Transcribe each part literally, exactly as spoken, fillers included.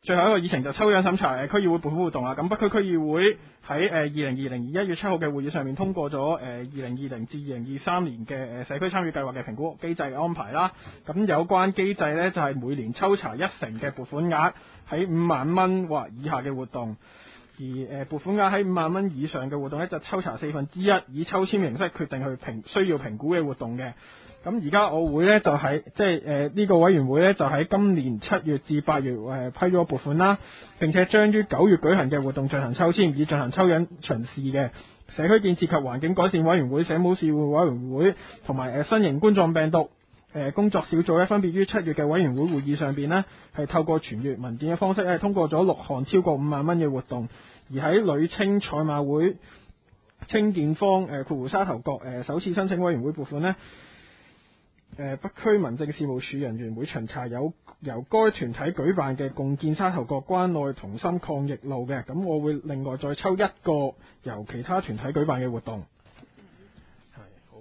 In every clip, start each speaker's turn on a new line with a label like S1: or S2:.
S1: 最後一個議程就抽樣審查誒區議會撥款活動啦。咁北區區議會喺誒二零二零年一月七號嘅會議上面通過咗誒二零二零至二零二三年嘅誒社區參與計劃嘅評估機制嘅安排啦。咁有關機制呢，就係每年抽查一成嘅撥款額喺五萬蚊或以下嘅活動，而誒撥款額喺五萬蚊以上嘅活動呢，就抽查四分之一，以抽籤形式決定去評需要評估嘅活動嘅。咁而家我會呢，就喺即係誒呢個委員會呢，就喺今年七月至八月誒批咗撥款啦，並且將於九月舉行嘅活動進行抽籤，以進行抽樣巡視嘅。社區建設及環境改善委員會、社務事務委員會同埋誒新型冠狀病毒誒工作小組咧，分別於七月嘅委員會會議上邊呢，係透過傳閱文件嘅方式咧，通過咗六項超過五萬蚊嘅活動，而喺女青賽馬會青健坊誒括弧沙頭角誒首次申請委員會撥款呢。誒北區民政事務處人員會巡查有由該團體舉辦嘅共建沙頭角關愛同心抗疫路嘅，咁我會另外再抽一個由其他團體舉辦嘅活動。係好，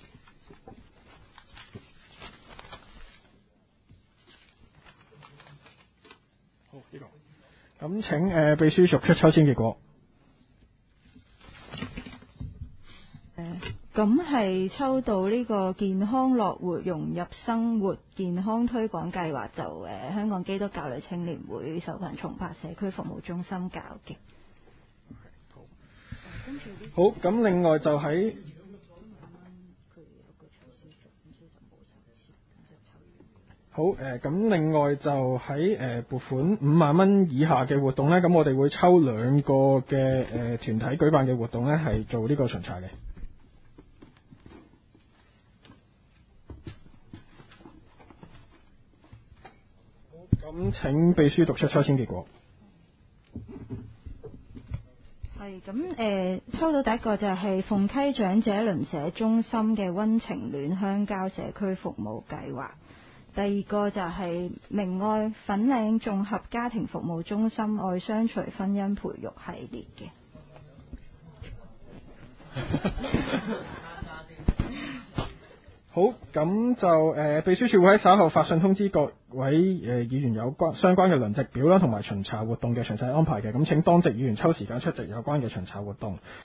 S1: 好呢個，咁請誒、呃、秘書逐出抽籤結果。
S2: 咁係抽到呢個健康樂活融入生活健康推廣計劃，就誒、呃、香港基督教女青年會受群重拍社區服務中心搞嘅。
S1: 好，咁另外就喺好誒，咁、呃、另外就喺誒撥款五萬蚊以下嘅活動呢，咁我哋會抽兩個嘅誒、呃、團體舉辦嘅活動呢，係做呢個巡查嘅。咁請秘書讀出抽籤結果。
S2: 係咁誒，抽到第一個就係鳳溪長者鄰舍中心嘅溫情戀鄉郊社區服務計劃，第二個就係明愛粉嶺綜合家庭服務中心愛相隨婚姻培育系列嘅。
S1: 好，咁就誒、呃、秘書處會喺稍後發信通知各位誒、呃、議員有關相關嘅輪值表啦，同埋巡查活動嘅詳細安排嘅。咁請當值議員抽時間出席有關嘅巡查活動。